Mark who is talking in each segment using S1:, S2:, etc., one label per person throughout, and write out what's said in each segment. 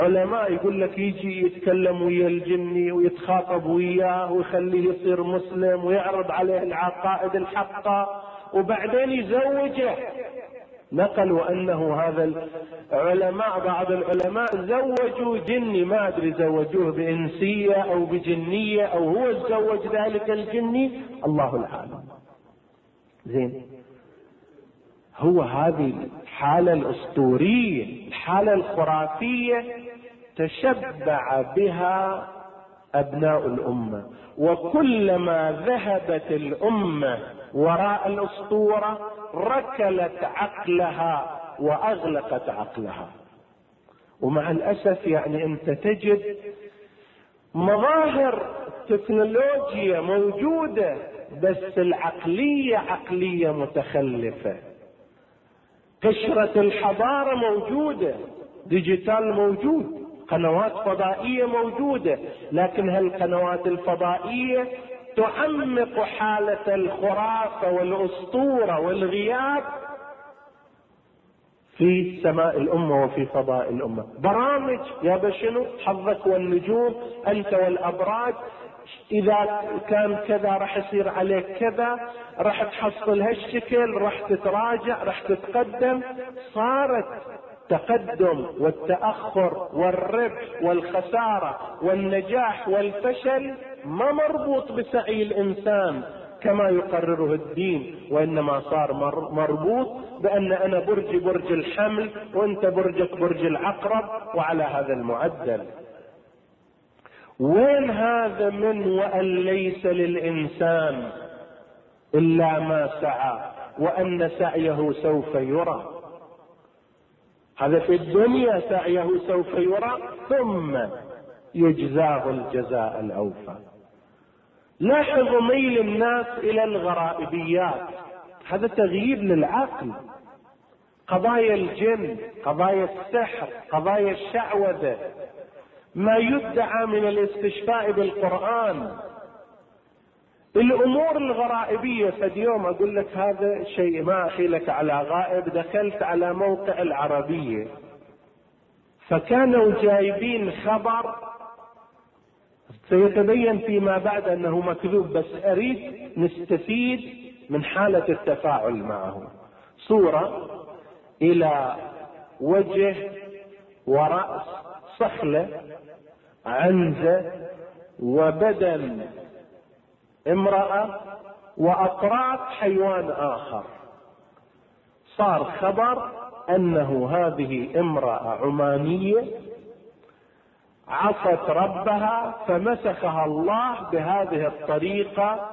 S1: علماء يقول لك يجي يتكلم ويا الجني ويتخاطب وياه ويخليه يصير مسلم ويعرض عليه العقائد الحقة وبعدين يزوجه. نقلوا انه هذا العلماء، بعض العلماء زوجوا جني، ما ادري زوجوه بانسية او بجنية او هو تزوج ذلك الجني، الله العالم. زين، هو هذه الحالة الاسطورية، الحالة الخرافية تشبع بها ابناء الامة، وكلما ذهبت الامة وراء الاسطورة ركلت عقلها واغلقت عقلها. ومع الاسف يعني انت تجد مظاهر تكنولوجيا موجودة بس العقلية عقلية متخلفة. قشرة الحضارة موجودة، ديجيتال موجود، قنوات فضائية موجودة، لكن هالقنوات الفضائية تعمق حالة الخرافة والأسطورة والغياب في سماء الأمة وفي فضاء الأمة. برامج يا بشنو حظك والنجوم، أنت والأبراج، إذا كان كذا راح يصير عليك كذا، راح تحصل هالشكل، راح تتراجع، راح تتقدم. صارت التقدم والتأخر والربح والخسارة والنجاح والفشل ما مربوط بسعي الإنسان كما يقرره الدين، وإنما صار مربوط بأن أنا برج الحمل وأنت برجك برج العقرب، وعلى هذا المعدل. وين هذا من وأن ليس للإنسان إلا ما سعى وأن سعيه سوف يرى؟ هذا في الدنيا سعيه سوف يرى ثم يجزاه الجزاء الأوفى. لاحظوا ميل الناس إلى الغرائبيات، هذا تغيير للعقل. قضايا الجن، قضايا السحر، قضايا الشعوذة، ما يدعى من الاستشفاء بالقرآن، الأمور الغرائبية. فاليوم أقول لك هذا شيء ما أخيلك على غائب، دخلت على موقع العربية فكانوا جايبين خبر سيتبين فيما بعد أنه مكذوب، بس أريد نستفيد من حالة التفاعل معه. صورة إلى وجه ورأس صخلة، عنزة، وبدن امرأة، وأطراف حيوان آخر. صار خبر أنه هذه امرأة عمانية عصت ربها فمسخها الله بهذه الطريقة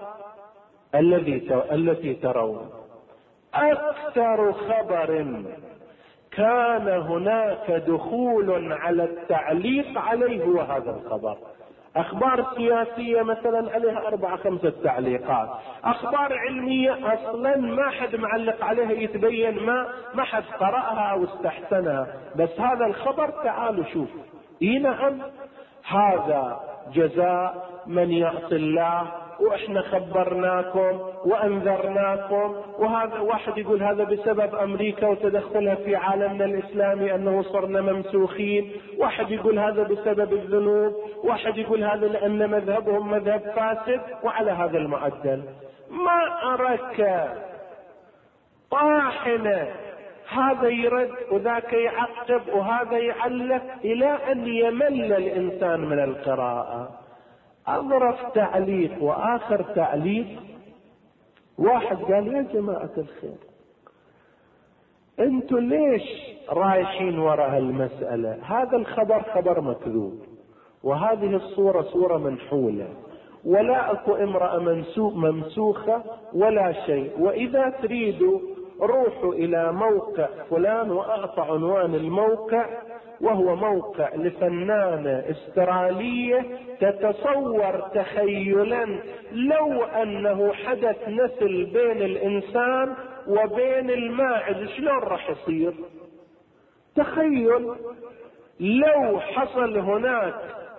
S1: التي ترون. أكثر خبر كان هناك دخول على التعليق عليه هو هذا الخبر. أخبار سياسية مثلا عليها 4-5 تعليقات، أخبار علمية أصلا ما حد معلق عليها، يتبين ما حد قرأها أو استحسنها، بس هذا الخبر تعالوا شوف. نعم، هذا جزاء من يعصي الله، واحنا خبرناكم وانذرناكم. وهذا واحد يقول هذا بسبب امريكا وتدخلها في عالمنا الاسلامي انه صرنا ممسوخين، واحد يقول هذا بسبب الذنوب، واحد يقول هذا لان مذهبهم مذهب فاسد. وعلى هذا المعدل ما أراك طاحنة، هذا يرد وذاك يعقب وهذا يعلق الى ان يمل الانسان من القراءة. اظرف تعليق واخر تعليق، واحد قال يا جماعة الخير انتوا ليش رايحين وراء هالمسألة؟ هذا الخبر خبر مكذوب، وهذه الصورة صورة منحولة، ولا اكو امرأة ممسوخة ولا شيء. واذا تريدوا روحوا الى موقع فلان، واعطى عنوان الموقع، وهو موقع لفنانة استرالية تتصور تخيلا لو انه حدث نسل بين الانسان وبين الماعز شلون راح يصير. تخيل لو حصل هناك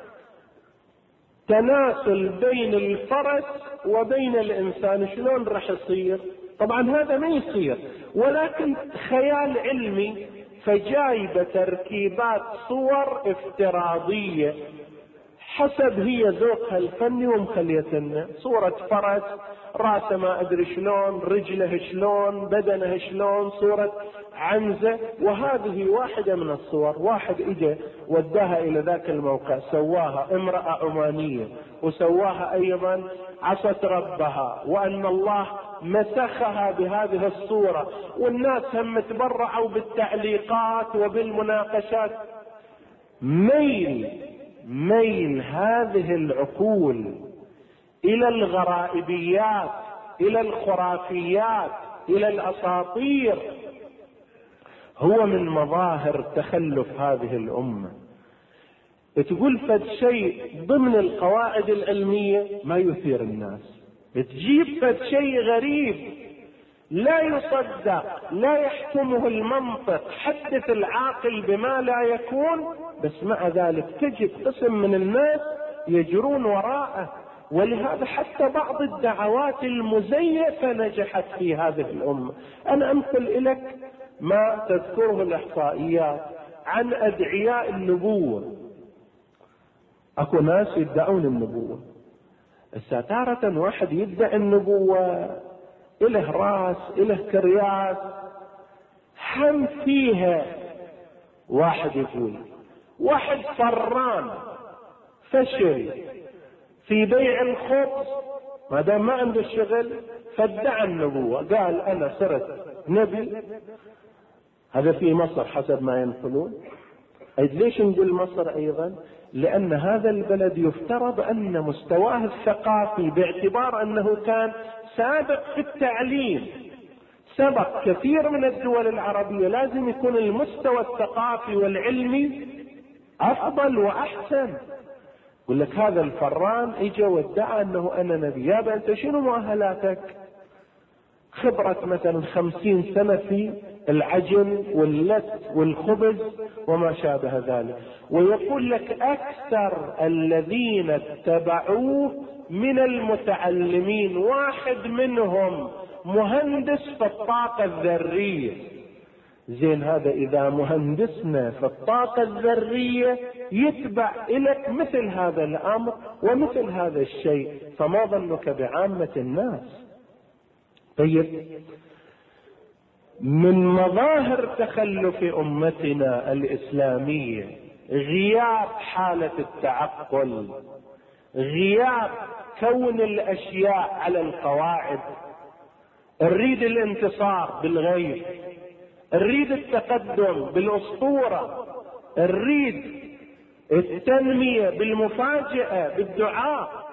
S1: تناسل بين الفرس وبين الانسان شلون راح يصير. طبعا هذا ما يصير، ولكن خيال علمي فجايبة تركيبات صور افتراضية حسب هي ذوقها الفني ومخليتنا. صورة فرس راسه ما ادري شلون، رجله شلون، بدنه شلون، صورة عنزة، وهذه واحدة من الصور. واحد اجى وداها الى ذاك الموقع، سواها امرأة عمانية، وسواها ايضا عصت ربها، وان الله مسخها بهذه الصورة، والناس هم تبرعوا بالتعليقات وبالمناقشات. ميل هذه العقول الى الغرائبيات، الى الخرافيات، الى الاساطير، هو من مظاهر تخلف هذه الامه. تقول فد شيء ضمن القواعد العلميه ما يثير الناس، تجيب فد شيء غريب لا يصدق، لا يحكمه المنطق، حدث العاقل بما لا يكون، بس مع ذلك تجد قسم من الناس يجرون وراءه. ولهذا حتى بعض الدعوات المزيفة نجحت في هذه الأمة. أنا أمثل لك ما تذكره الإحصائيات عن أدعياء النبوة. أكو ناس يدعون النبوة، تارة واحد يدعي النبوة إله راس، إله كرياس، هم فيها. واحد يقول واحد فران فشل في بيع الخبز، ما دام ما عنده الشغل فادعى النبوة، قال أنا صرت نبي. هذا في مصر حسب ما ينقلون. ليش نقول مصر أيضا؟ لأن هذا البلد يفترض أن مستواه الثقافي، باعتبار أنه كان سابق في التعليم، سبق كثير من الدول العربية، لازم يكون المستوى الثقافي والعلمي أفضل وأحسن. يقول لك هذا الفران اجى وادعى أنه أنا نبي. يا أنت شنو مؤهلاتك؟ خبرة مثلا 50 سنة في العجن واللت والخبز وما شابه ذلك. ويقول لك أكثر الذين اتبعوه من المتعلمين، واحد منهم مهندس في الطاقة الذرية. زين، هذا إذا مهندسنا في الطاقة الذرية يتبع إليك مثل هذا الأمر ومثل هذا الشيء، فما ظنك بعامة الناس؟ طيب، من مظاهر تخلف أمتنا الإسلامية غياب حالة التعقل، غياب كون الأشياء على القواعد. نريد الانتصار بالغيب، نريد التقدم بالأسطورة، نريد التنمية بالمفاجأة بالدعاء.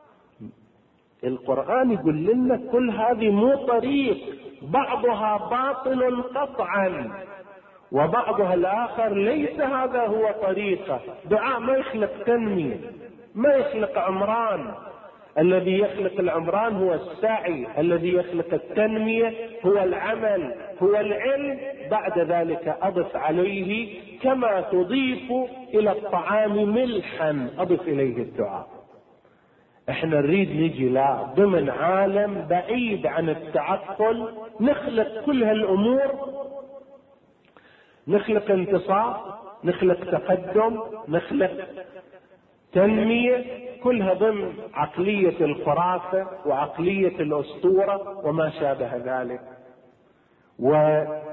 S1: القرآن يقول لنا كل هذه مو طريق، بعضها باطل قطعا وبعضها الآخر ليس هذا هو طريقه. دعاء ما يخلق تنمية، ما يخلق عمران. الذي يخلق العمران هو السعي، الذي يخلق التنمية هو العمل، هو العلم. بعد ذلك أضف عليه كما تضيف إلى الطعام ملحا أضف إليه الدعاء. احنا نريد نجي لا ضمن عالم بعيد عن التعقل، نخلق كل هالأمور، نخلق انتصار، نخلق تقدم، نخلق تنمية، كلها ضمن عقلية الخرافة وعقلية الأسطورة وما شابه ذلك. وأنت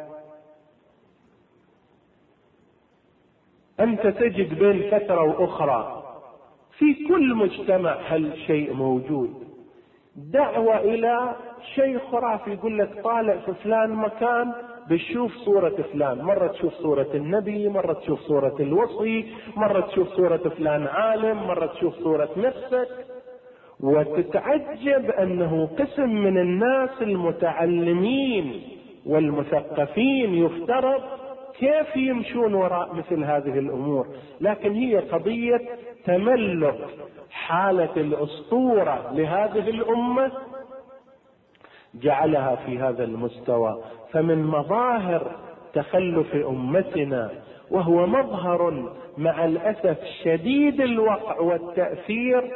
S1: تجد بين فترة وأخرى في كل مجتمع هالشيء موجود، دعوة إلى شيء خرافي. يقول لك طالع في فلان مكان بتشوف صورة فلان، مرة تشوف صورة النبي، مرة تشوف صورة الوصي، مرة تشوف صورة فلان عالم، مرة تشوف صورة نفسك، وتتعجب أنه قسم من الناس المتعلمين والمثقفين يفترض كيف يمشون وراء مثل هذه الأمور. لكن هي قضية تملك حالة الأسطورة لهذه الأمة جعلها في هذا المستوى. فمن مظاهر تخلف أمتنا، وهو مظهر مع الأسف شديد الوقع والتأثير،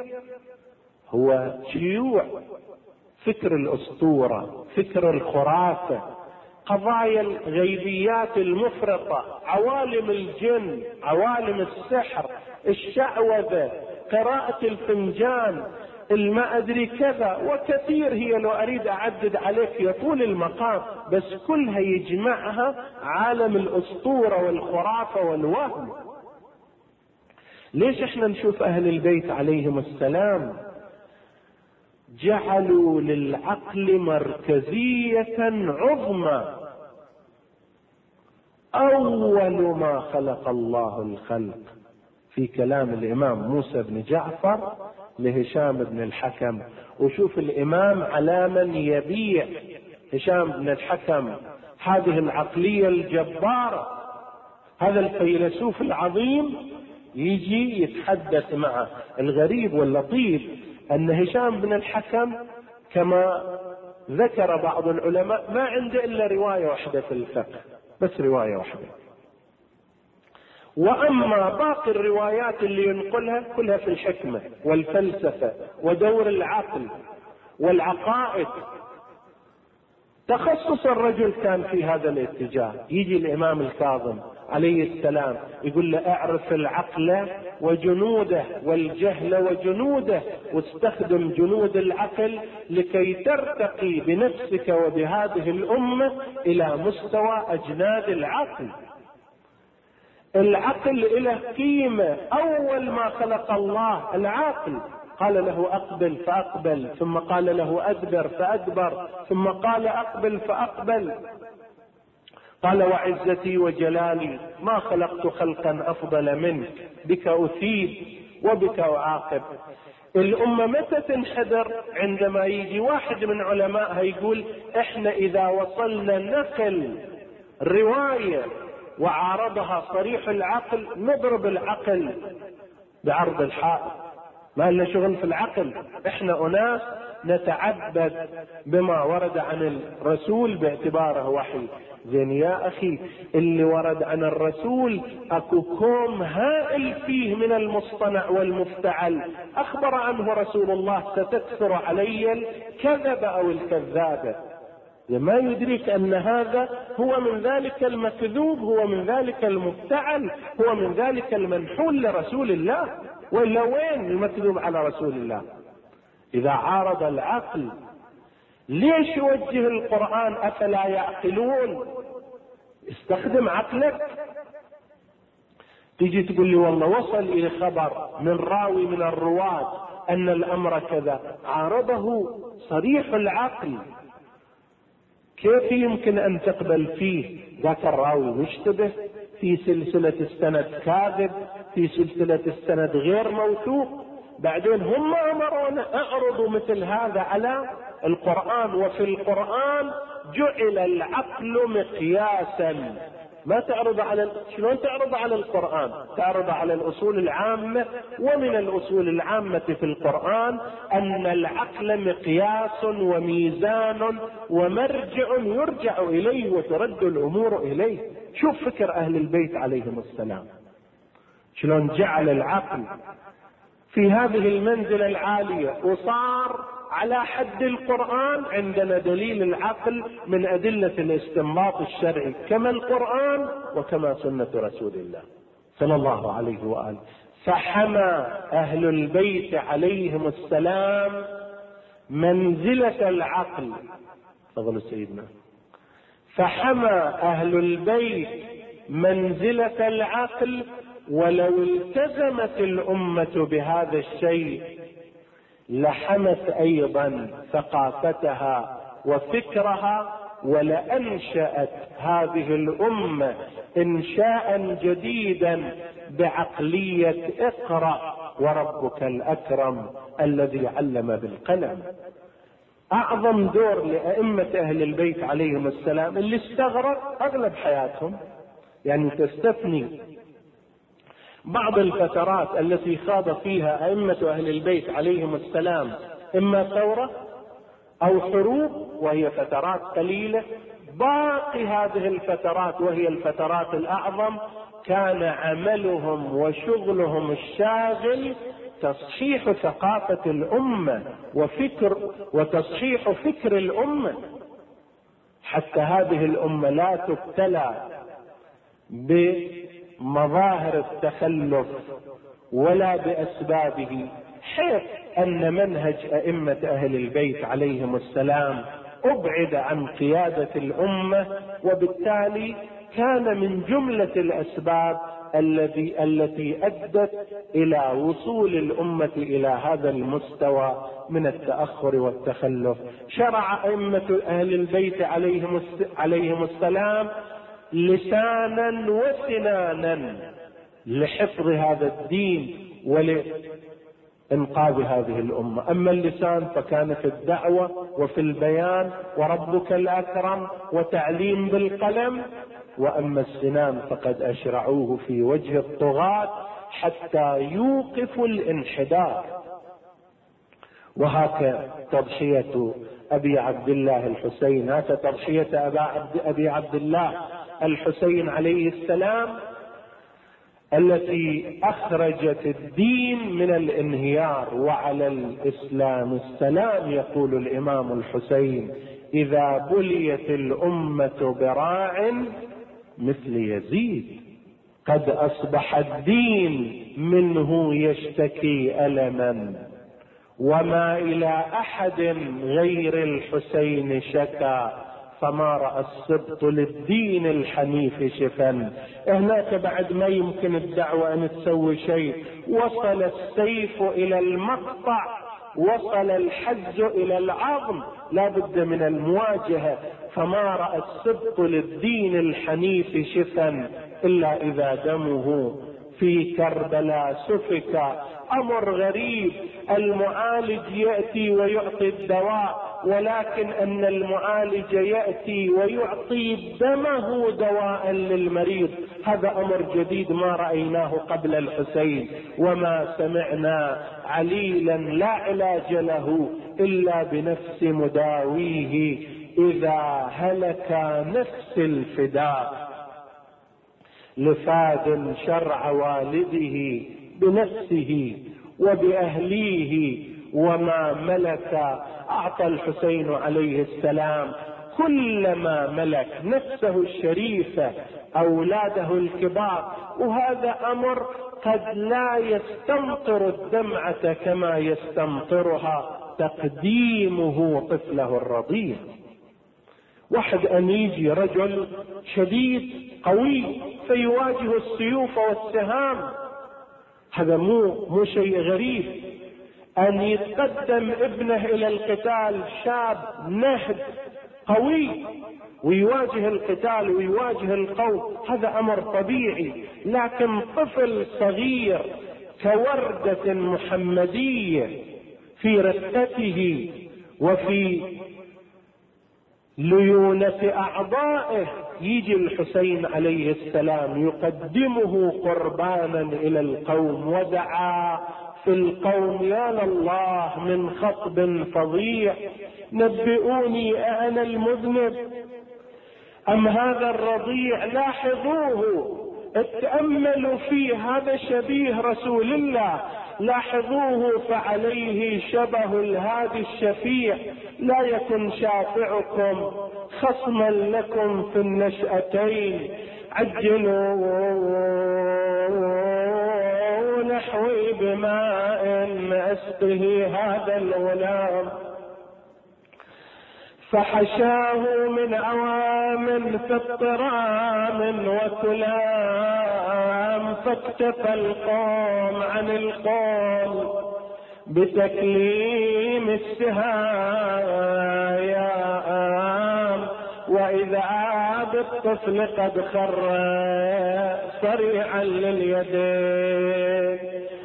S1: هو شيوع فكر الأسطورة، فكر الخرافة، قضايا الغيبيات المفرطة، عوالم الجن، عوالم السحر، الشعوذة، قراءة الفنجان، ما أدري كذا وكثير. هي لو أريد أعدد عليك يطول المقام، بس كلها يجمعها عالم الأسطورة والخرافة والوهم. ليش احنا نشوف أهل البيت عليهم السلام جعلوا للعقل مركزية عظمى؟ أول ما خلق الله الخلق، في كلام الإمام موسى بن جعفر لهشام بن الحكم. وشوف الإمام على من يبيع هشام بن الحكم هذه العقلية الجبارة. هذا الفيلسوف العظيم يجي يتحدث معه. الغريب واللطيف أن هشام بن الحكم كما ذكر بعض العلماء ما عنده إلا رواية واحدة في الفقه، بس رواية واحدة، وأما باقي الروايات اللي ينقلها كلها في الحكمة والفلسفة ودور العقل والعقائد. تخصص الرجل كان في هذا الاتجاه. يجي الإمام الكاظم عليه السلام يقول له اعرف العقل وجنوده والجهل وجنوده، واستخدم جنود العقل لكي ترتقي بنفسك وبهذه الأمة إلى مستوى أجناد العقل. العقل له قيمة. أول ما خلق الله العقل قال له أقبل فأقبل، ثم قال له أدبر فأدبر، ثم قال أقبل فأقبل. قال وعزتي وجلالي ما خلقت خلقا أفضل منك، بك أثيب وبك أعاقب. الأمة متى تنحدر؟ عندما يجي واحد من علمائها يقول احنا إذا وصلنا نقل رواية وعارضها صريح العقل نضرب العقل بعرض الحائط، ما لنا شغل في العقل، احنا أناس نتعبد بما ورد عن الرسول باعتباره وحي. زين يا أخي، اللي ورد عن الرسول أكو كوم هائل فيه من المصطنع والمفتعل أخبر عنه رسول الله ستكثر علي الكذب أو الكذابة. ما يدرك أن هذا هو من ذلك المكذوب، هو من ذلك المفتعل، هو من ذلك المنحول لرسول الله. وإلا وين المكذوب على رسول الله؟ إذا عارض العقل ليش يوجه القرآن أفلا يعقلون؟ استخدم عقلك. تيجي تقول لي والله وصل إلى خبر من راوي من الرواة أن الأمر كذا، عارضه صريح العقل، كيف يمكن أن تقبل فيه؟ ذاك الراوي مشتبه، في سلسلة السند كاذب، في سلسلة السند غير موثوق. بعدين هم أمرونا أعرضوا مثل هذا على القرآن، وفي القرآن جعل العقل مقياسا. ما تعرض على شلون تعرض على القرآن؟ تعرض على الأصول العامة. ومن الأصول العامة في القرآن أن العقل مقياس وميزان ومرجع يرجع إليه وترد الأمور إليه. شوف فكر أهل البيت عليهم السلام شلون جعل العقل في هذه المنزلة العالية، وصار على حد القرآن. عندنا دليل العقل من أدلة الاستنباط الشرعي كما القرآن وكما سنة رسول الله صلى الله عليه وآله. فحمى أهل البيت عليهم السلام منزلة العقل. تفضل سيدنا. فحمى أهل البيت منزلة العقل، ولو التزمت الأمة بهذا الشيء لحمت أيضا ثقافتها وفكرها، ولأنشأت هذه الأمة إنشاء جديدا بعقلية اقرأ وربك الأكرم الذي علم بالقلم. أعظم دور لأئمة أهل البيت عليهم السلام اللي استغرق أغلب حياتهم، يعني تستثني بعض الفترات التي خاض فيها أئمة أهل البيت عليهم السلام إما ثورة أو حروب، وهي فترات قليلة. باقي هذه الفترات وهي الفترات الأعظم كان عملهم وشغلهم الشاغل تصحيح ثقافة الأمة وتصحيح فكر الأمة. حتى هذه الأمة لا تبتلى بمظاهر التخلف ولا بأسبابه، حيث أن منهج أئمة أهل البيت عليهم السلام أبعد عن قيادة الأمة، وبالتالي كان من جملة الأسباب التي أدت إلى وصول الأمة إلى هذا المستوى من التأخر والتخلف. شرع أئمة أهل البيت عليهم السلام لسانا وسنانا لحفظ هذا الدين ولإنقاذ هذه الأمة. أما اللسان فكان في الدعوة وفي البيان وربك الأكرم وتعليم بالقلم، وأما السنان فقد أشرعوه في وجه الطغاة حتى يوقفوا الانحدار. وهكذا تضحية أبي عبد الله الحسين، هكذا تضحية أبي عبد الله الحسين عليه السلام التي أخرجت الدين من الانهيار. وعلى الإسلام السلام، يقول الإمام الحسين: إذا بليت الأمة براع مثل يزيد قد أصبح الدين منه يشتكي ألما، وما إلى أحد غير الحسين شكا، فما رأى السبط للدين الحنيف شفا. هناك بعد ما يمكن الدعوة أن تسوي شيء، وصل السيف إلى المقطع، وصل الحز إلى العظم، لا بد من المواجهة. فما رأى السبط للدين الحنيف شفا إلا إذا دمه في كربلاء سفك. أمر غريب، المعالج يأتي ويعطي الدواء، ولكن أن المعالج يأتي ويعطي دمه دواء للمريض، هذا أمر جديد ما رأيناه قبل الحسين. وما سمعنا عليلا لا علاج له إلا بنفس مداويه إذا هلك نفس الفداء، لفاد شرع والده بنفسه وبأهليه وما ملك. أعطى الحسين عليه السلام كلما ملك، نفسه الشريفة، أولاده الكبار. وهذا أمر قد لا يستمطر الدمعة كما يستمطرها تقديمه طفله الرضيع. واحد أن يجي رجل شديد قوي فيواجه السيوف والسهام، هذا مو شيء غريب. أن يتقدم ابنه إلى القتال شاب نهد قوي ويواجه القتال ويواجه القوم، هذا أمر طبيعي. لكن طفل صغير كوردة محمدية في رقته وفي ليونة أعضائه، يجي الحسين عليه السلام يقدمه قربانا إلى القوم. ودعا في القوم: يا لله من خطب فظيع، نبئوني أأنا المذنب أم هذا الرضيع؟ لاحظوه، اتأملوا فيه، هذا شبيه رسول الله، لاحظوه فعليه شبه الهادي الشفيع. لا يكن شافعكم خصما لكم في النشأتين، عجلوا نحوي بماء أسقه هذا الغلام. فحشاه من عوام في اضطرام وكلام، فاكتفى القوم عن القول بتكليم السهام. وإذا بالطفل قد خر صريعا لليدين،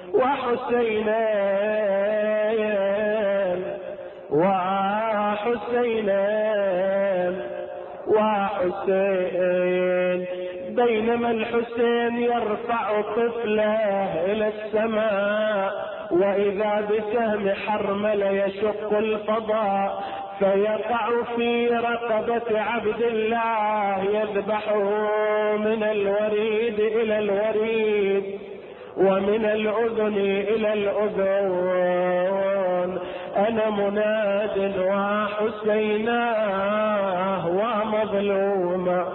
S1: وحسينين وحسين بينما الحسين يرفع طفله إلى السماء، وإذا بسهم حرمل يشق الفضاء فيقع في رقبة عبد الله، يذبحه من الوريد إلى الوريد ومن الأذن إلى الأذن. أنا مناد وحسيناه ومظلوما.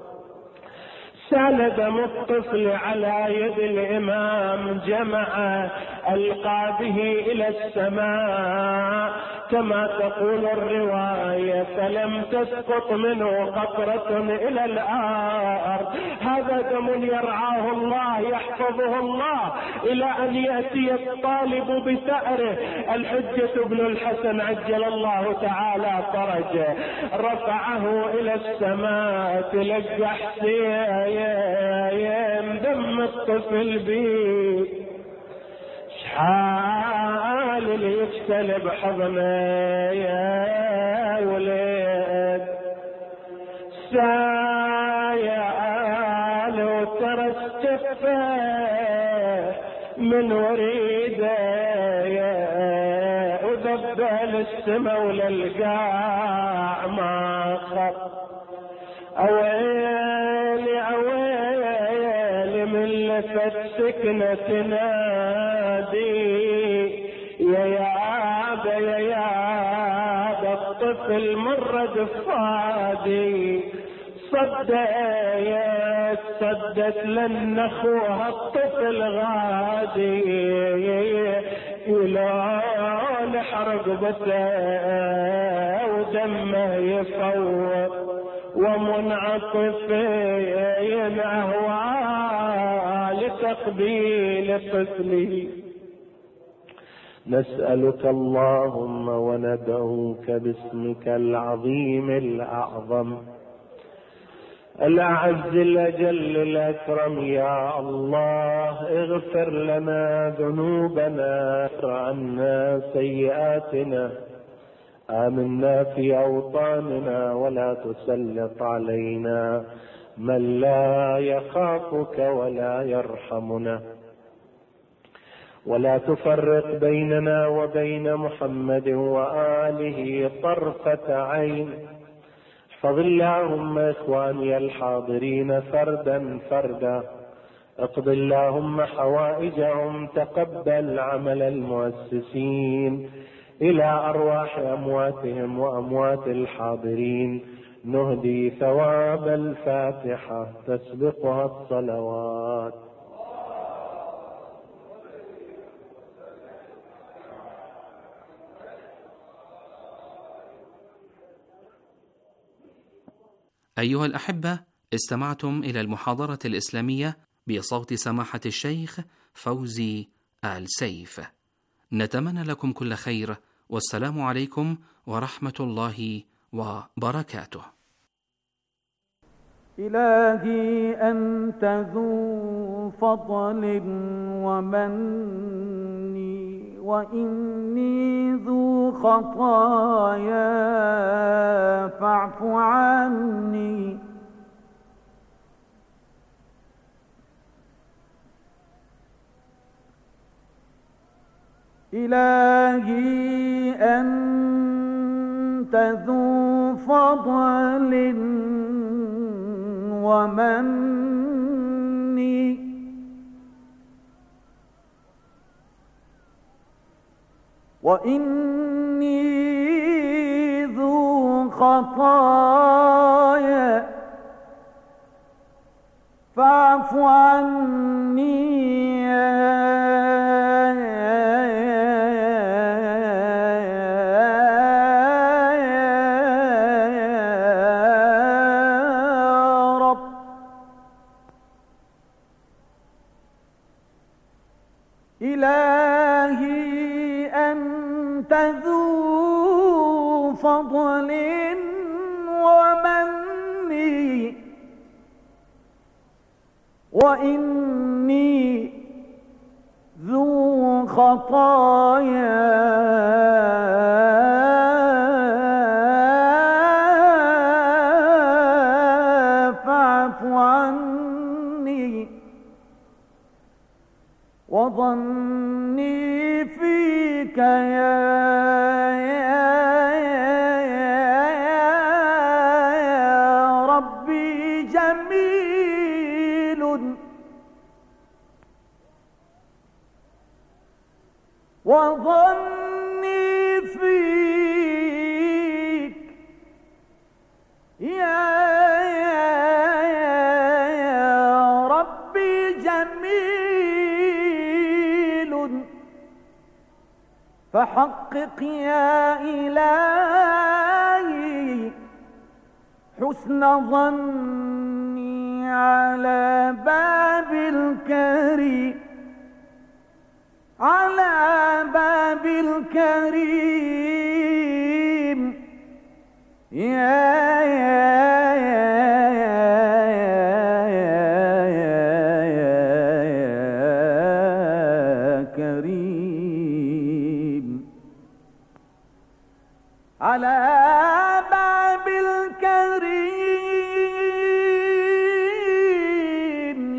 S1: سال دم الطفل على يد الإمام، جمع ألقى به إلى السماء كما تقول الرواية، فلم تسقط منه قطرة إلى الأرض. هذا دم يرعاه الله يحفظه الله إلى أن يأتي الطالب بثأره. الحجة بن الحسن عجل الله تعالى فرجه، رفعه إلى السماء، تلقى حسين دم الطفل بيه، شحال اللي يستلب حضنه يا ولد، سايال وترى السفه من وريده، وذبل السما وللقاع ما خط. أويلي أويلي من لفت سكنة تنادي، يا يابا يا يابا الطفل مرد فادي، صدت لن اخوها الطفل غادي، يلون حرقبته ودمه يفوق، ومنعطف أهوى لتقبيل طفله. نسألك اللهم وندعوك باسمك العظيم الأعظم الأعز الأجل الأكرم، يا الله اغفر لنا ذنوبنا، اغفر عنا سيئاتنا، آمنا في أوطاننا، ولا تسلط علينا من لا يخافك ولا يرحمنا، ولا تفرق بيننا وبين محمد وآله طرفة عين. احفظ اللهم إخواني الحاضرين فردا فردا، اقض اللهم حوائجهم، تقبل عمل المؤسسين إلى أرواح أمواتهم وأموات الحاضرين. نهدي ثواب الفاتحة تسبقها الصلوات.
S2: أيها الأحبة، استمعتم إلى المحاضرة الإسلامية بصوت سماحة الشيخ فوزي آل سيف. نتمنى لكم كل خير، والسلام عليكم ورحمة الله وبركاته.
S3: إلهي أنت ذو فضل ومن، وإني ذو خطايا فاعف عني. إلهي أنت ذو فضل ومن، وإني ذو خطايا فاعف عني. إلهي أنت ذو فضل ومن، وإني ذو خطايا فاعف عني. وظني فيك يا ربي جميل، وظني فيك يا ربي جميل، فحقق يا إلهي حسن ظني على باب الكريم، على باب الكريم يا كريم، على باب الكريم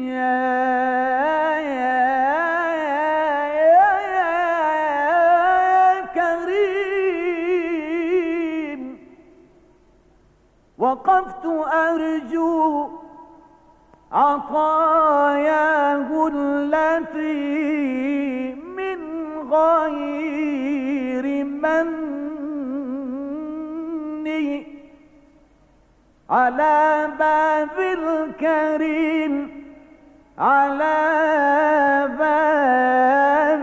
S3: يا كريم. وقفت أرجو عطاياه التي من غير مني، على باب الكريم، على باب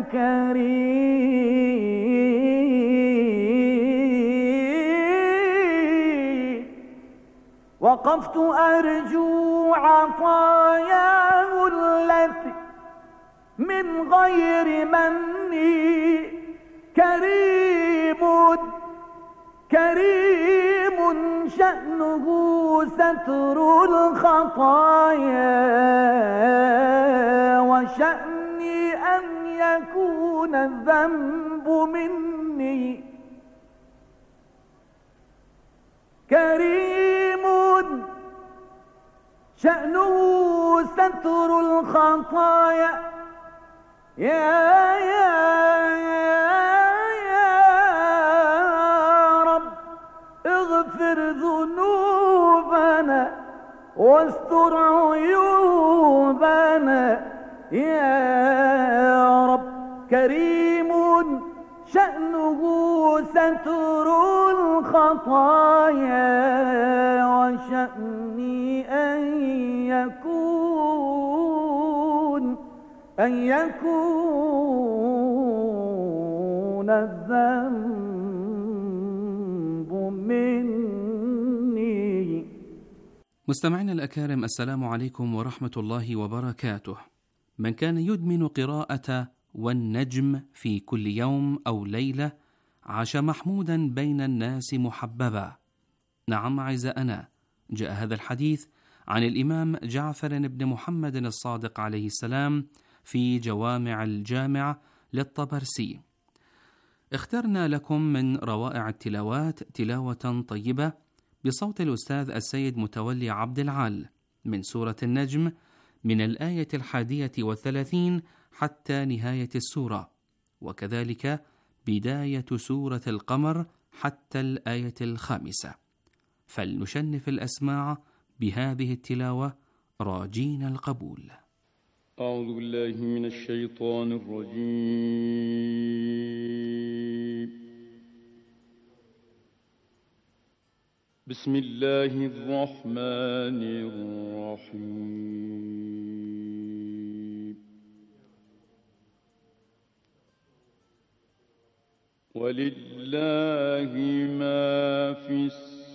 S3: الكريم. وقفت أرجو عطاياه التي من غير مني، كريم كريم شأنه ستر الخطايا، وشأني أن يكون الذنب مني، كريم شأنه ستر الخطايا يا رب اغفر ذنوبنا واستر عيوبنا يا رب، كريم شأنه ستر الخطايا، وشأني أن يكون الذنب مني.
S2: مستمعينا الأكارم، السلام عليكم ورحمة الله وبركاته. من كان يدمن قراءة والنجم في كل يوم أو ليلة عاش محمودا بين الناس محببا. نعم أعزائنا، جاء هذا الحديث عن الإمام جعفر بن محمد الصادق عليه السلام في جوامع الجامع للطبرسي. اخترنا لكم من روائع التلاوات تلاوة طيبة بصوت الأستاذ السيد متولي عبد العال من سورة النجم من الآية 31 حتى نهاية السورة، وكذلك بداية سورة القمر حتى الآية 5. فلنشنف الأسماع بهذه التلاوة راجين القبول.
S4: أعوذ بالله من الشيطان الرجيم. بسم الله الرحمن الرحيم. ولله ما في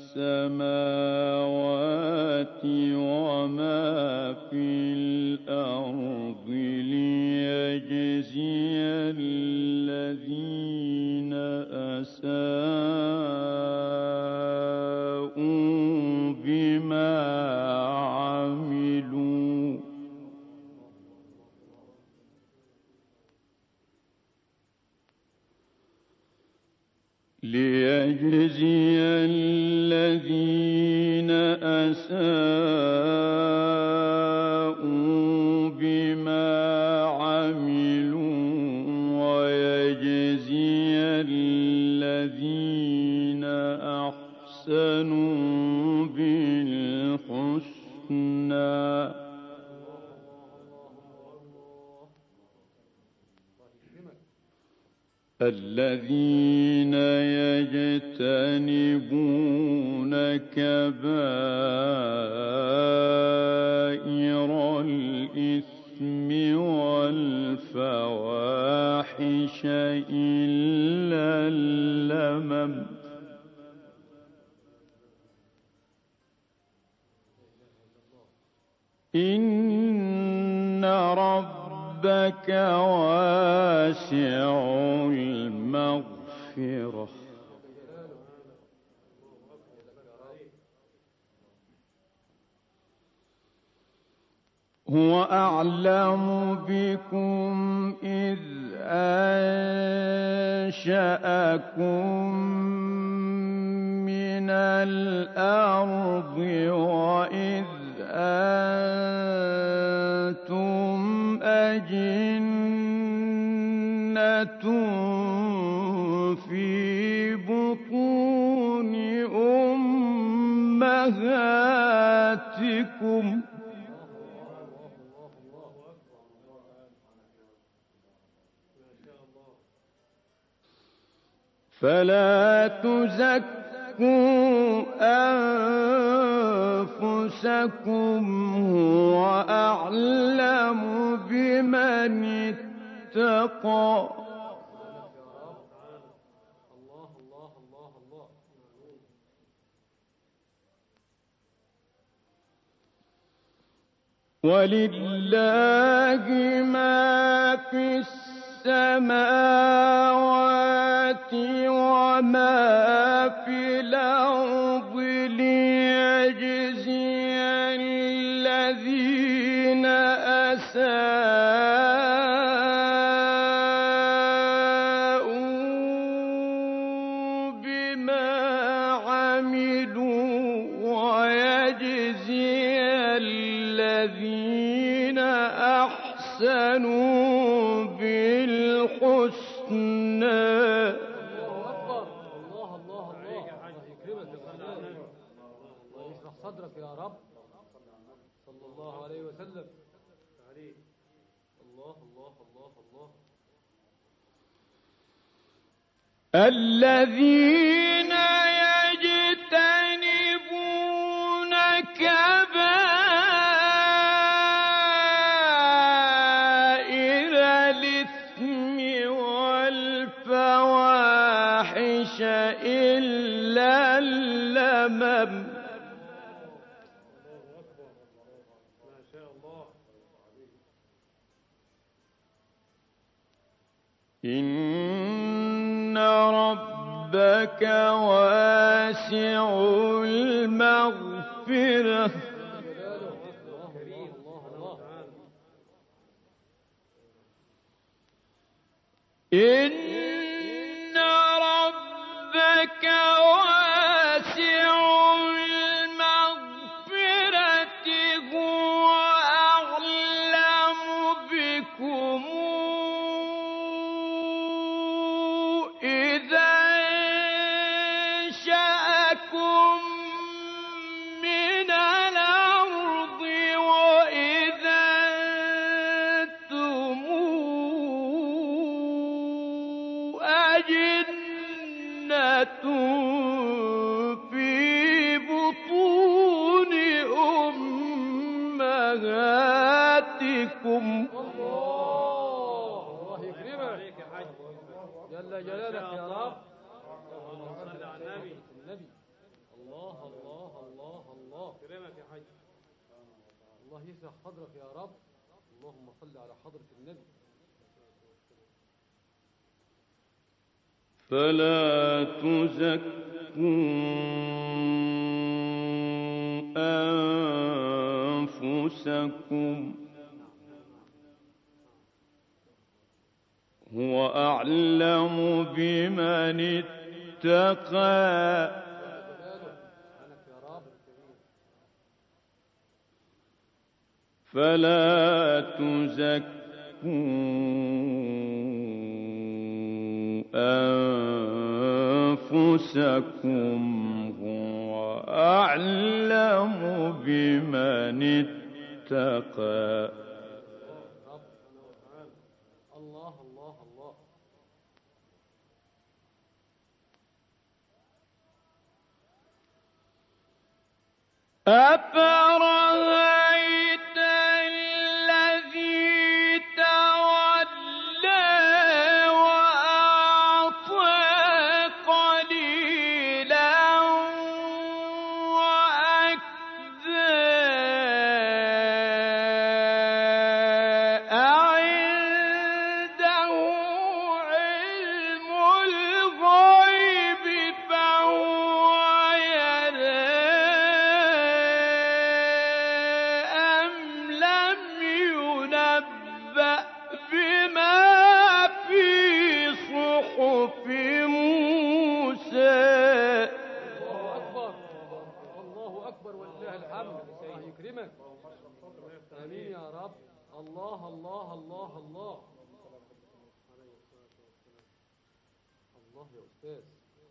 S4: السماوات وما في الأرض ليجزي الذين أساءوا بما عملوا ويجزي الذين أحسنوا بالحسنى. الذين يجتنبون كبائر الإثم والفواحش إلا اللمم إن ربك واسع المغفرة هو أعلم بكم إذ أنشأكم من الأرض وإذ أنتم أجنة في بطون أمهاتكم فلا تزكوا أنفسكم هو أعلم بمن اتقى ولله ما في السماوات وما في الأرض ليجزي الذين أساءوا بما عملوا ويجزي الذين أحسنوا بالحسنى
S5: صدرك يا رب صلى الله عليه وسلم الله الله الله الله
S4: الذين يجتنبون كبائر الإثم والفواحش إلا اللمم إن ربك واسع المغفرة إن ربك واسع المغفرة هو أعلم بكم إذا أنشأكم من الأرض وإذا أنتم أجنة في بطون أمهاتكم
S5: الله يكرمك جل جلالك يا رب اللهم صل على النبي الله الله الله الله يكرمك يا حاج الله يشرح صدرك يا رب اللهم صل على حضرة النبي
S4: فلا تزكوا أنفسكم هو أعلم بمن اتقى فلا تزكوا أنفسكم هو أعلم بمن اتقى
S5: الله الله الله
S4: أفرأيت الذي تولى وأعطى قليلا وأكدى أعنده علم الغيب فهو يرى أم لم ينبأ بما في صحف موسى.
S5: الله أكبر، الله أكبر ولله الحمد. الله يكرمك. آمين يا رب. الله الله الله الله. الله يا أستاذ.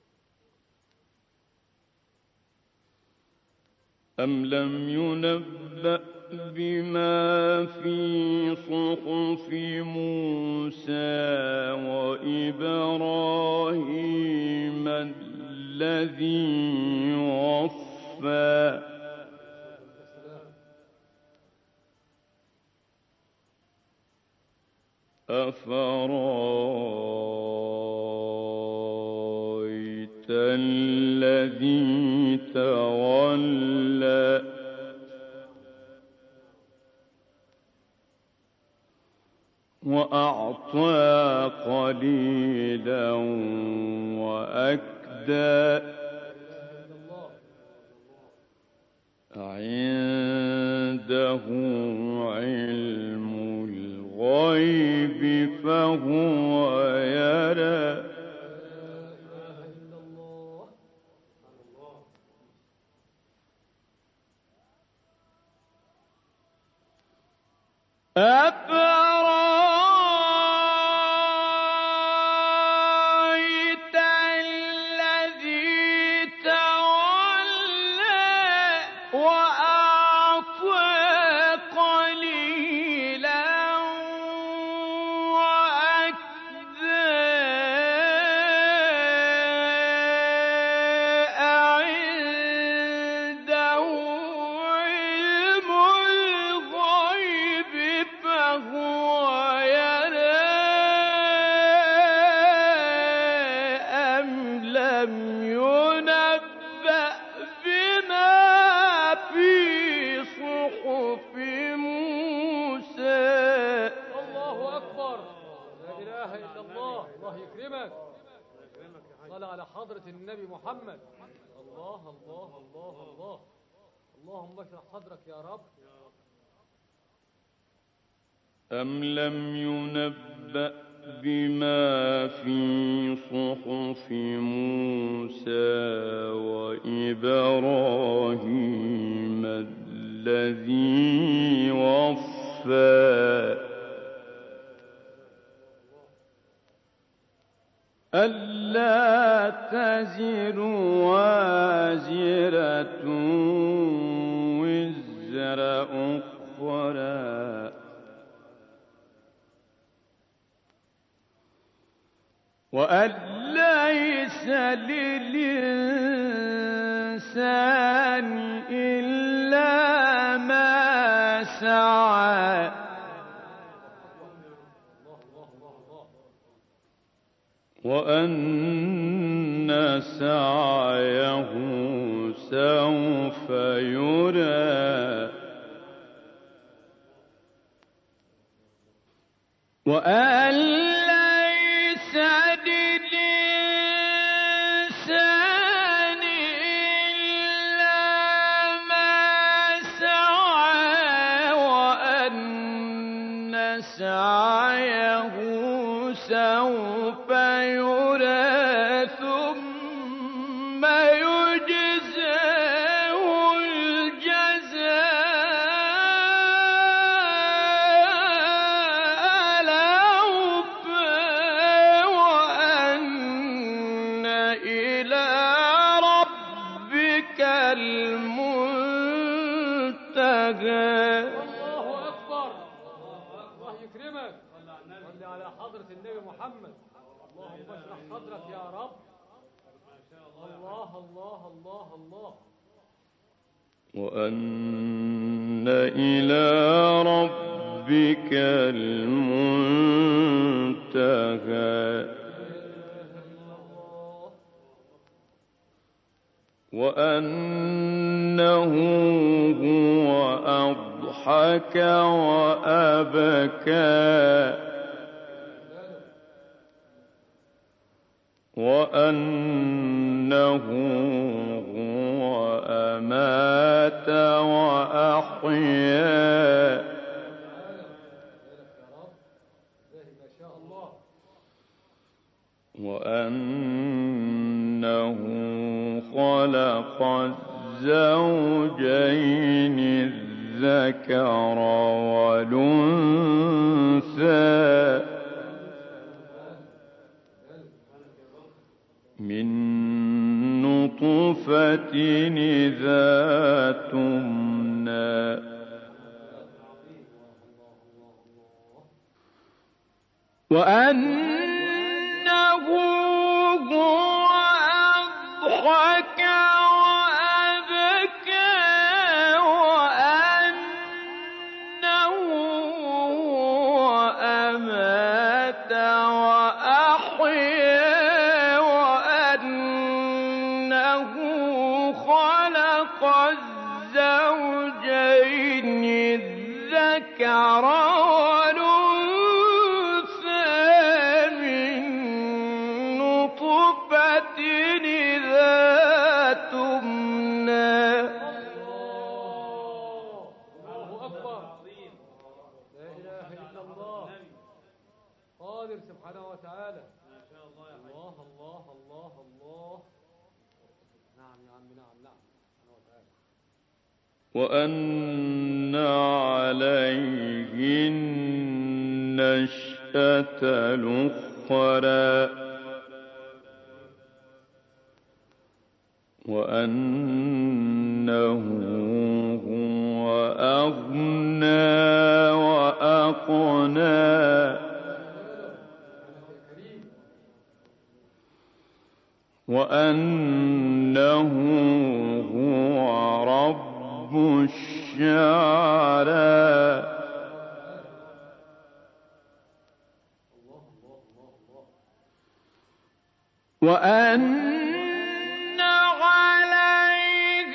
S4: أم لم ينبأ بما في صحف موسى وإبراهيم الذي وفى. أفرأيت الذي تولى وأعطى قليلا وأكدى عنده علم الغيب فهو يرى أفرأيت الذي تولى وأعطى قليلا وأكدى أعنده علم الغيب فهو يرى أم لم ينبأ بما في صحف موسى.
S5: الله أكبر. لا إله إلا الله. الله يكرمك. صل على حضرة النبي محمد. الله الله الله الله. اللهم اشرح صدرك يا رب.
S4: أم لم ينبأ بما في صحف موسى وإبراهيم الذي وفى. ألا تزر وازرة وزر أخرى وأن ليس للإنسان إلا ما سعى وأن سعيه سوف يرى وأن ليس للإنسان إلا ما سعى وأن سعيه سوف يرى ثم يجزاه الجزاء الأوفى وأن إلى ربك المنتهى.
S5: الله أكبر. الله يكرمك. صل على حضرة النبي محمد. اللهم اشرح صدرك يا رب. الله الله الله الله.
S4: وأن إلى ربك المنتهى وأنه هو أضحك وأبكى وأنه هو أمات وأحيا وأنه خلق الزوجين الذكر والأنثى من نطفة إذا تمنى وأنه هو أضحك وأبكى وأنه هو أمات وأحيا وأنه خلق الزوجين الذكر
S5: سبحانه وتعالى. ما شاء الله يا حي. الله الله الله الله. نعم يا عم نعم نعم سبحانه وتعالى.
S4: وأن عليه النشأة الأخرى وأنه هو أغنى وأقنى وأنه هو رب الشعرى وأن عليه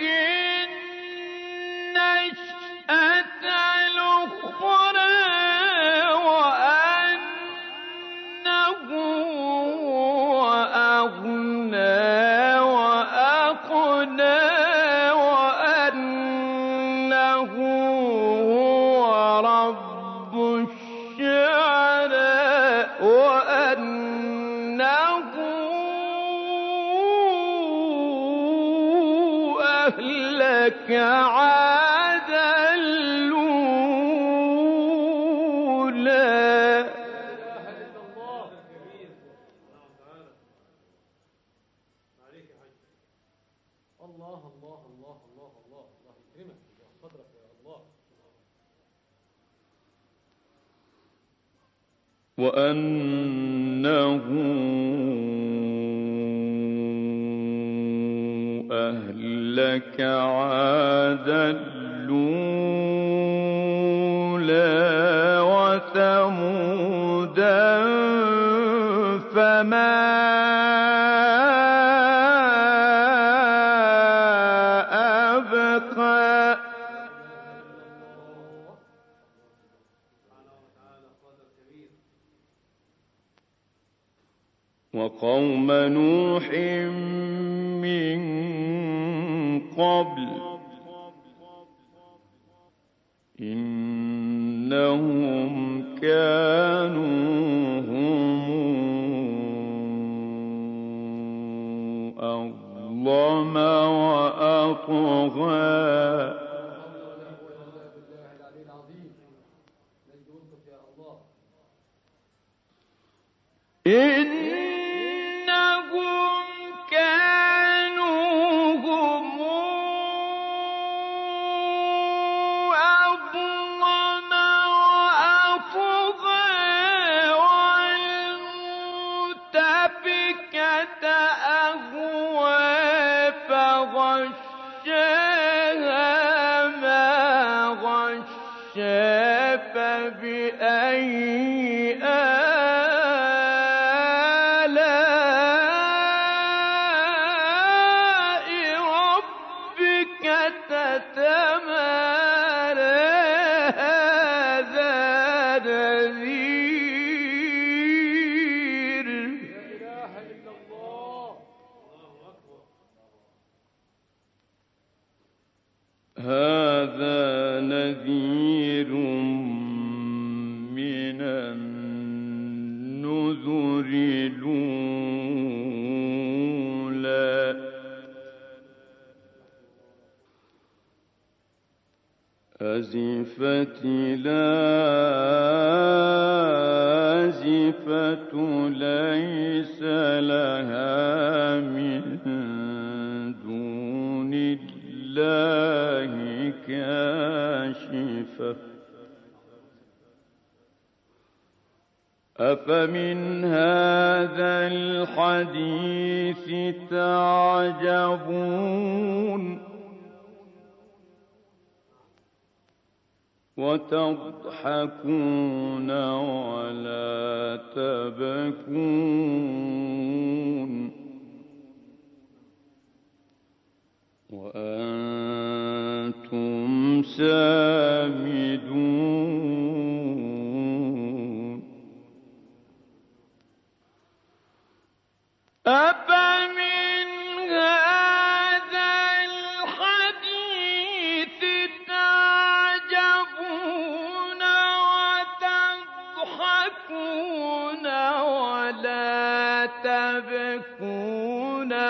S4: النشأة الأخرى وأنه هو أغنى وأقنى وأنه هو رب الشعرى وأنه أهلك عاد الأولى.
S5: الله الله الله الله الله الله يكرمك قدرك يا الله.
S4: وأنه أهلك عاد الأولى وثمودا فما أبقى وقوم نوح من قبل إنهم كانوا هم أظلم وأطغى. إنهم كانوا هم أظلم وأطغى والمؤتفكة أهوى فغشاها فبأي آلاء ربك تتمارى هذا نذير هذا نذير من النذر الأولى أزفت الآزفة ليس لها من دون الله كاشفة أفمن هذا الحديث تعجبون وتضحكون ولا تبكون وأنتم سامدون أفمن هذا الحديث تعجبون وتضحكون ولا تبكون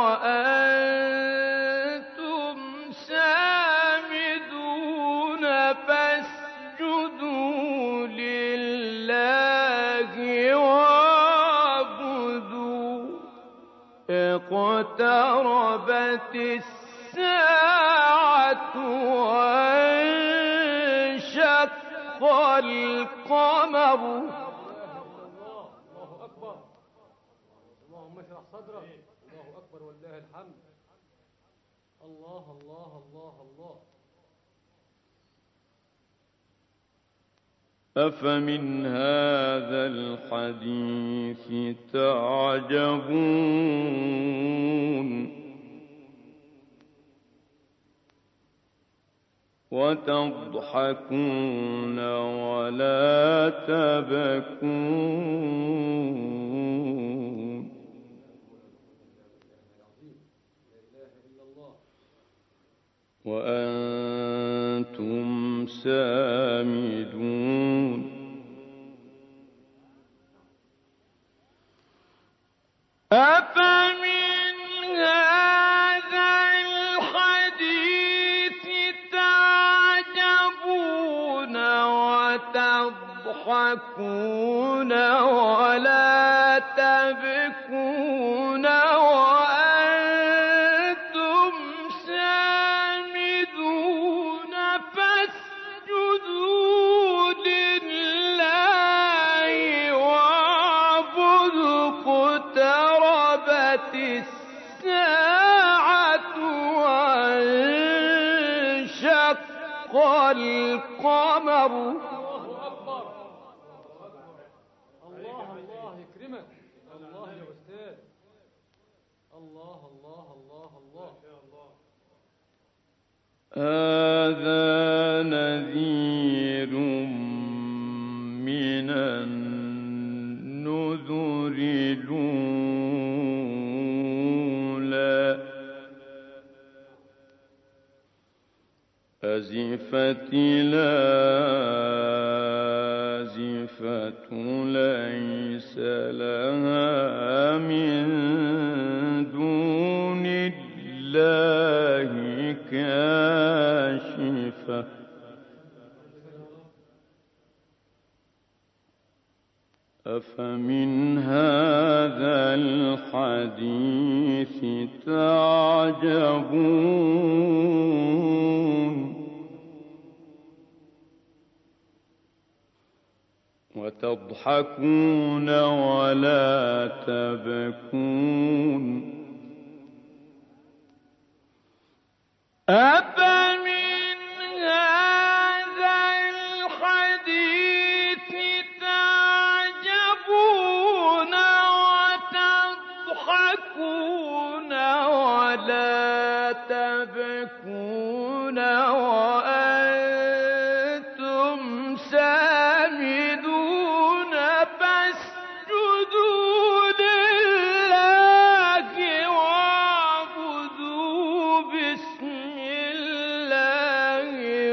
S4: وأنتم سامدون فاسجدوا لله واعبدوا اقتربت الساعة وانشق القمر
S5: الله أكبر اللهم اشرح صدرك الله أكبر ولله الحمد الله الله الله الله
S4: أفمن هذا الحديث تعجبون وتضحكون ولا تبكون وأنتم سامدون أفمن هذا الحديث تعجبون وتضحكون ولا تبكون وأنتم سامدون فاسجدوا لله واعبدوا اقتربت الساعة وانشق القمر
S5: الله الله يكرمك الله يا أستاذ الله الله الله الله
S4: هذا نذير من النذر الأولى أزفت الآزفة ليس لها من دون الله كاشفة أفمن هذا الحديث تعجبون وتضحكون ولا تبكون أفمن هذا الحديث ولا تبكون وأنتم سامدون فاسجدوا لله واعبدوا باسم الله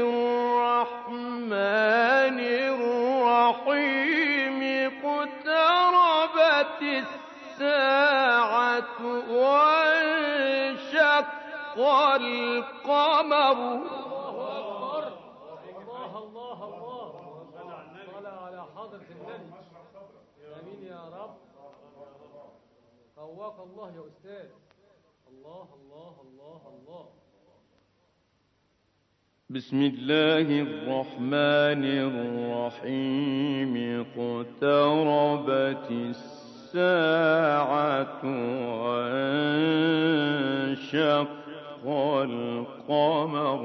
S4: الرحمن الرحيم اقتربت الساعة وانشق القمر.
S5: الله صلى على حضرة النبي. آمين يا رب. قواك الله يا أستاذ. الله الله الله الله.
S4: بسم الله الرحمن الرحيم اقتربت الساعة وانشق القمر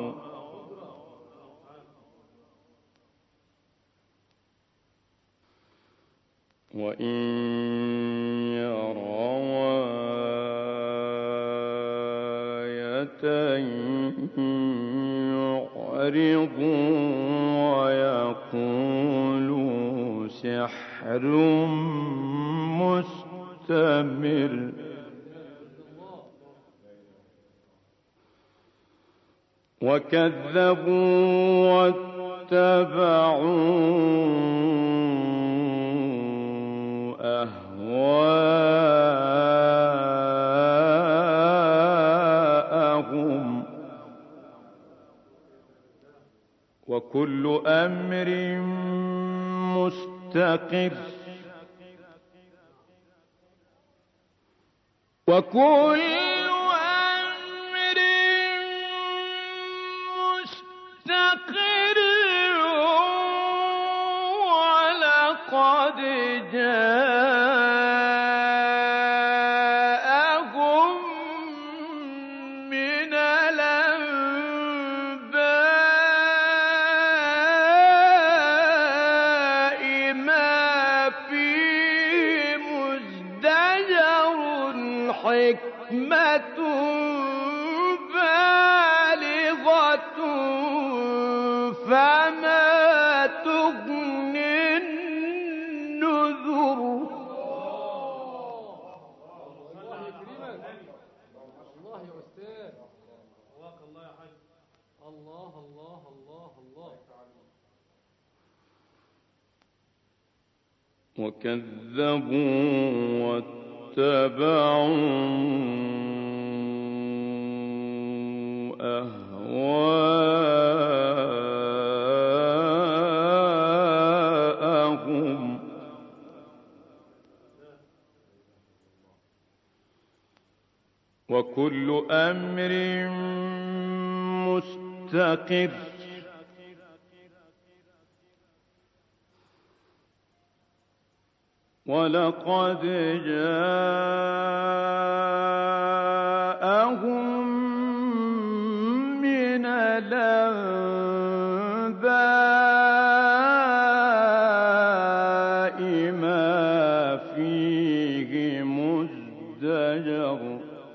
S4: وإن يروا آية يعرضوا ويقولوا سحر مستمر وكذبوا واتبعوا أهواءهم وكل أمر مستقر وكل أمر مستقر ولقد جاءهم من الأنباء ما فيه مزدجر حكمة بالغة فما تغني النذر.
S5: الله يكرمك. الله يا أستاذ. قواك الله يا حاج. الله الله الله الله.
S4: وكذبوا واتبعوا أهواءهم وكل أمر مستقر ولقد جاءهم من الأنباء ما فيه مزدجر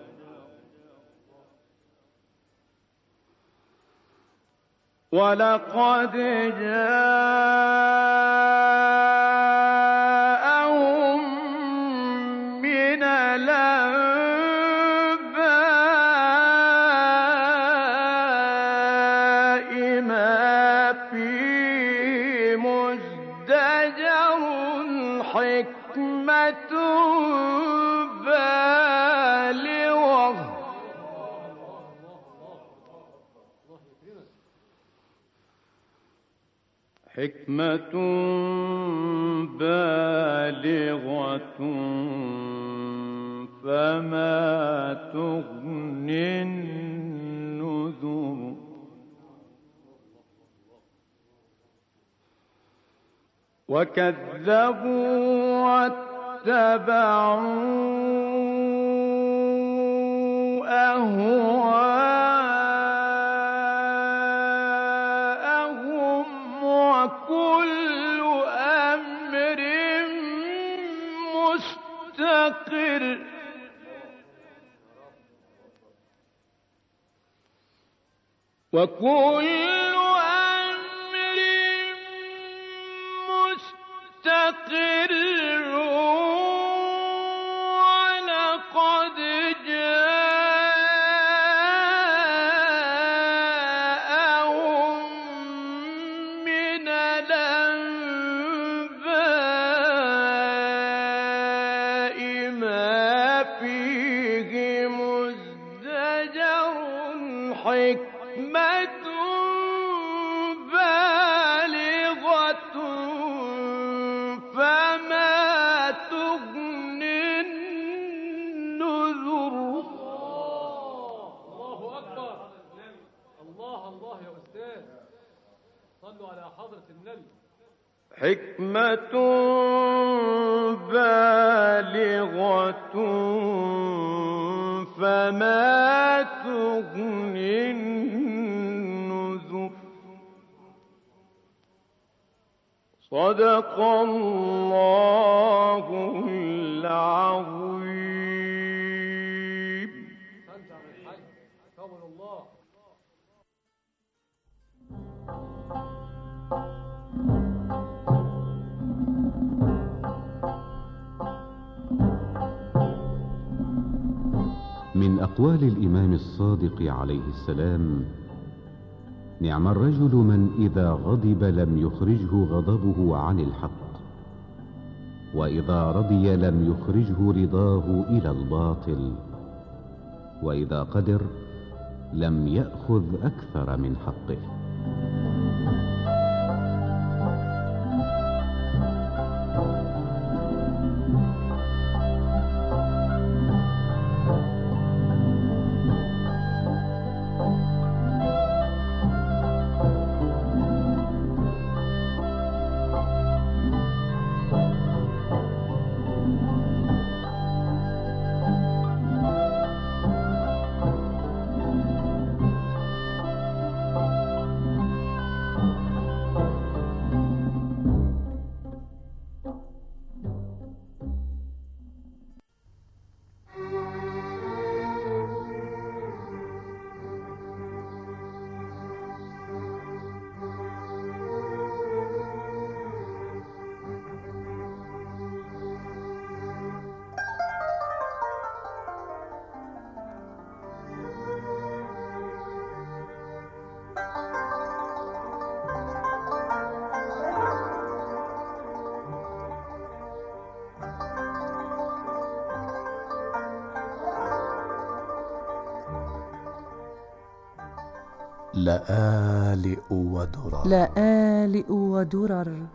S4: ولقد جاءهم من الأنباء ما فيه مزدجر حكمة بالغة حكمة بالغة فما تغني النذر وكذبوا واتبعوا أهواءهم وكل أمر مستقر وكل أمر مستقر ولقد جاءهم من الأنباء ما فيه مزدجر حكمة بالغة فما تغني النذر.
S5: الله أكبر. الله الله يا أستاذ، صلوا على حضرة النبي.
S4: حكمة بالغة فما تغني النذر. صدق الله العظيم.
S5: سنتع من الحج قول الله.
S6: من أقوال الإمام الصادق عليه السلام: نعم الرجل من إذا غضب لم يخرجه غضبه عن الحق، وإذا رضي لم يخرجه رضاه إلى الباطل، وإذا قدر لم يأخذ أكثر من حقه.
S7: لآلئ ودرر.
S3: لآلئ ودرر.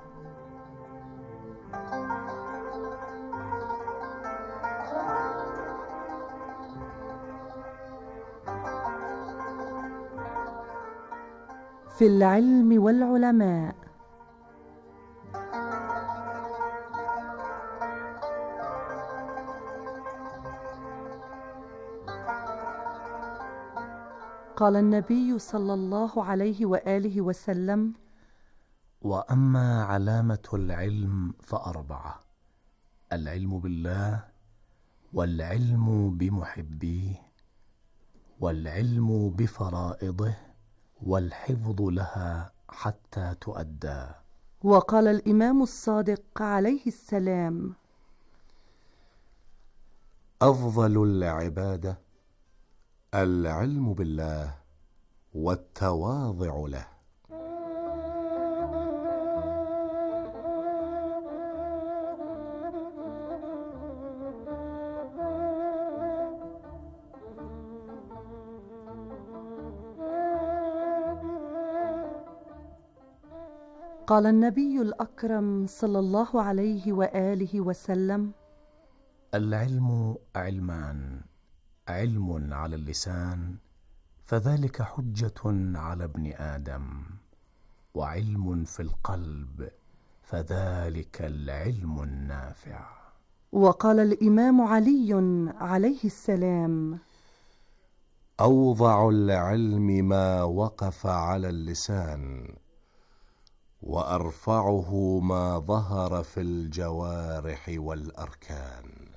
S3: في العلم والعلماء. قال النبي صلى الله عليه وآله وسلم:
S7: وأما علامة العلم فأربعة: العلم بالله، والعلم بمحبيه، والعلم بفرائضه، والحفظ لها حتى تؤدى.
S3: وقال الإمام الصادق عليه السلام:
S8: أفضل العبادة العلم بالله والتواضع له.
S3: قال النبي الأكرم صلى الله عليه وآله وسلم:
S7: العلم علمان: علم على اللسان فذلك حجة على ابن آدم، وعلم في القلب فذلك العلم النافع.
S3: وقال الإمام علي عليه السلام:
S8: أوضع العلم ما وقف على اللسان، وأرفعه ما ظهر في الجوارح والأركان.